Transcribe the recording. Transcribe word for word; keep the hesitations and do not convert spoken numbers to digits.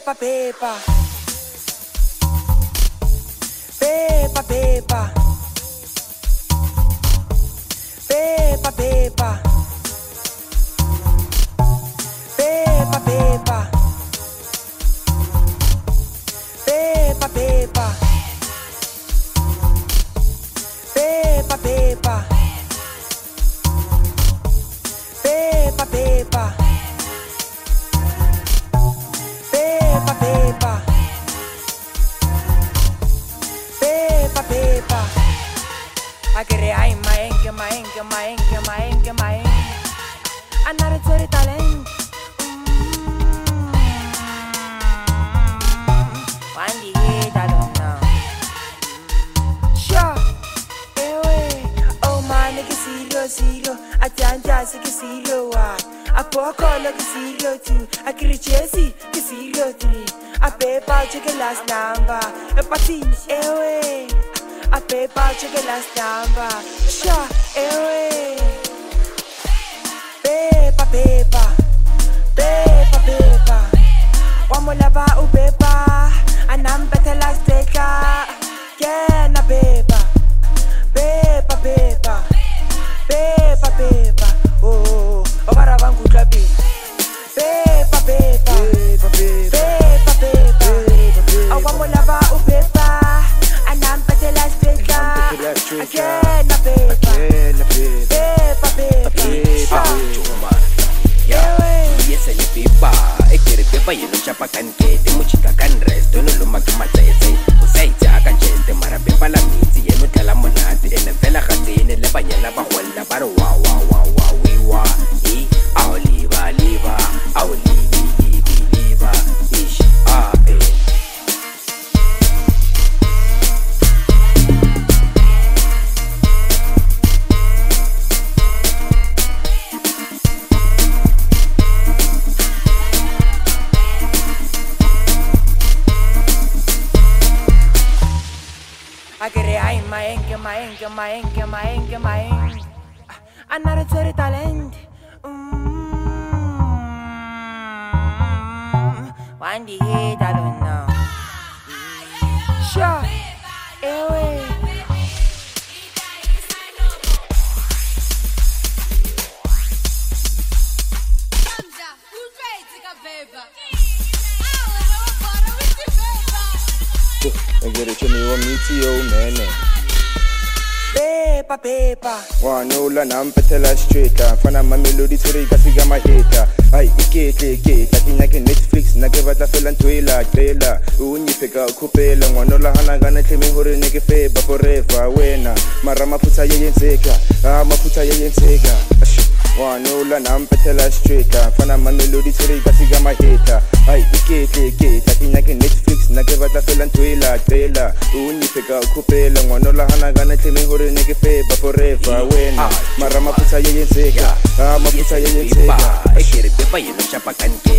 Pepa, Pepa. Pepa, Pepa. Pepa, Pepa. Pepa, Pepa. Pepa, Pepa. Pepa, Pepa. Pepa, Pepa. Pepa, Pepa. Pepa, Pepa. Agere ai maenge maenge maenge maenge maenge. Another story talent. One day I don't know. Sure. Ewe. Oh man, nigga zero zero. Atanja sike zero one. Apoko look zero two. Akiri Jesse zero three. A paper check the last number. A patin ewe. A paper check the last number. Sure, ewe. Pepa, Pepa. Pepa, Pepa. One more lava u Pepa. And I'm better last taker. Yeah, na Pepa. Pepa, Pepa. Pepa, Pepa. Oh, oh, para vangu klapi. Pepa, Pepa. Pepa, Pepa. Pepa, Pepa. I want more lava u Pepa. And I'm better last taker. Again, na Pepa. Pepa, Pepa. Yes, and Pepa. I get a paper, you know, Chapa can get the Muchika can rest. Don't know Makamate. Usaita can change the Marapepa Lamiti and Nutalamonati and the Vela Hatin and Labanyana Bahuela Barwa. Wow, wow, we wa. E. Our liver, liver, our liver, liver, ish. Ah, eh. Agere ai maenge maenge maenge maenge maenge. Another story talent. One day I don't know. Sure. Ewe. I get it to me one meteor man. Pepa, Pepa. One no la nampetela straight. Fana my melody to the gasiga my hater. I get it, get. I think I can Netflix. Na give a fell and twila, trailer. When you pick out Kupela, one no la hana gonna claim me hore nigga favor forever. Wena, Marama puta yen seka. Ah, ma puta yen seka. One no la nampetela straight. Fana my melody to the gasiga my hater. I get it, get. I think I can Netflix. Na give a fell and twila, trailer. When you pick out Kupela, one no la hana gonna claim me hore nigga favor forever. Wena, Marama puta yen seka. Ah, ma puta yen seka. I get a paper, you know, Chapa can get